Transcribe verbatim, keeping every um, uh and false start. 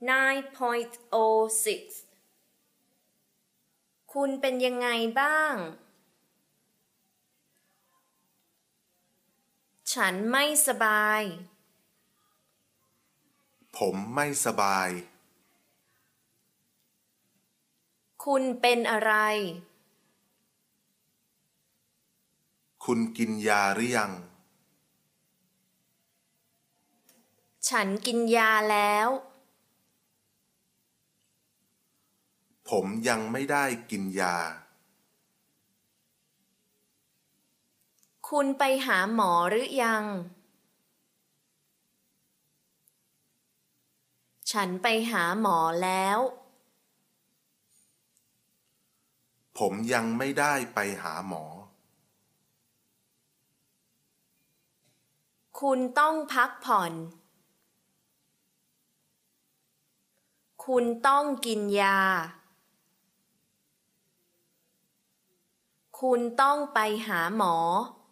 nine point oh six คุณเป็นยังไงบ้าง ฉันไม่สบายผมไม่สบายคุณเป็นอะไรคุณกินยาหรือยังฉันกินยาแล้วผมยังไม่ได้กินยาคุณไปหาหมอหรือยัง ฉันไปหาหมอแล้วผมยังไม่ได้ไปหาหมอคุณต้องพักผ่อน คุณต้องกินยา คุณต้องไปหาหมอ